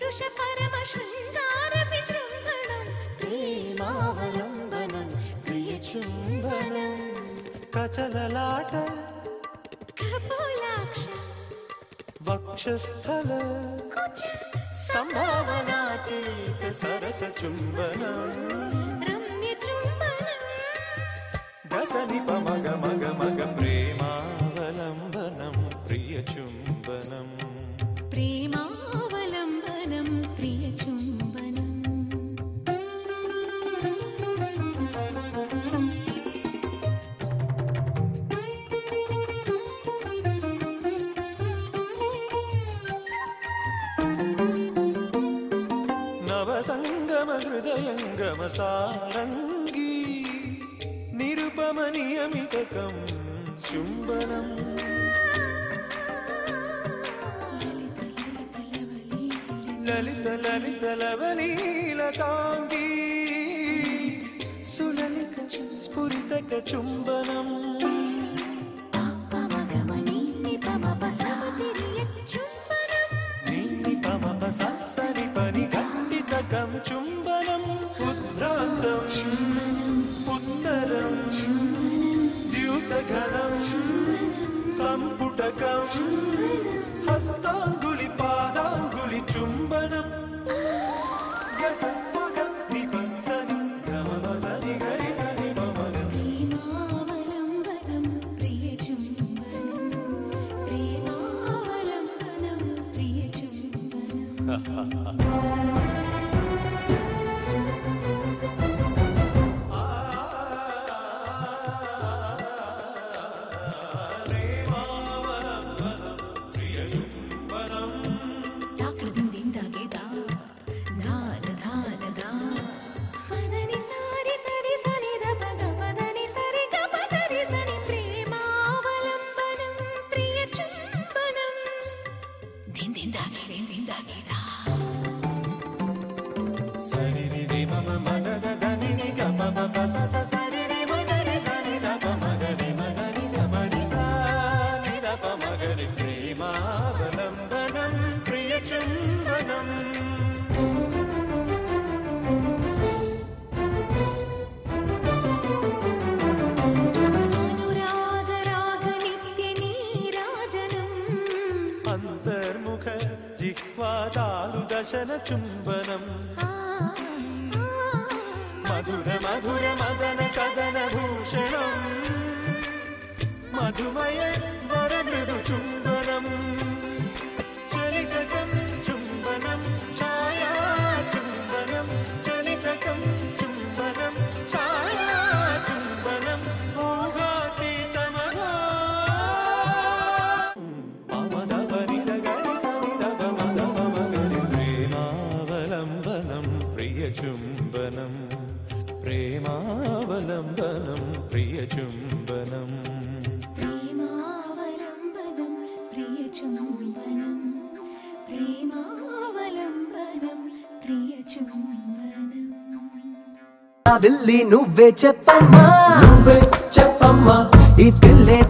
పురుష పరమ శృంగార విజృంభణం ప్రేమావలంబనం ప్రియ చుంబనం కచలలాట కపోలాక్ష వక్షస్థల కుచ సంభావనాతీత సరస చుంబనం రమ్య చుంబనం దసని పమగ మగ మగ ప్రేమావలంబనం ప్రియ చుంబనం ప్రేమావలంబనం ప్రియ చుంబనం నవసంగమ హృదయంగమ సారంగీ నిరుపమ నియమితకం చుంబనం లలిత లలిత లవలీలతాంగీ సులలిత స్ఫురితక చుంబనం నిన్ని పమ సరి పని ఖండితకం చుంబనం ఉద్భ్రాంతం ఉత్తరం ద్యూతఘనం సంపుటకం హస్తాంగులి పాదాంగులి చుంబనం గసపగం నిపంసని ధమమసని గరి సని మమనం ప్రేమావలంబనం ప్రియ చుంబనం ప్రేమావలంబనం ప్రియ చుంబనం ప్రేమావలంబనం ప్రియ చుంబనం అనురాగ రాగ నిత్య నీరాజనం అంతర్ముఖ జిహ్వాదాలు దశన చుంబనం మధుర మధుర మదన కదన భూషణం మధుమయ వర మృదు చుంబనం చలితకం చుంబనం ఛాయా చుంబనం చలితకం చుంబనం ఛాయా చుంబనం ఊహాతీతమగా ప్రేమావలంబనం ప్రియ చుంబనం ప్రేమావలంబనం ప్రియ చుంబనం ప్రేమావలంబనం ప్రియ చుంబనం ప్రేమావలంబనం ప్రియ చుంబనం ఆ పిల్లి నువ్వే చెప్పమ్మా ఈ పిల్లే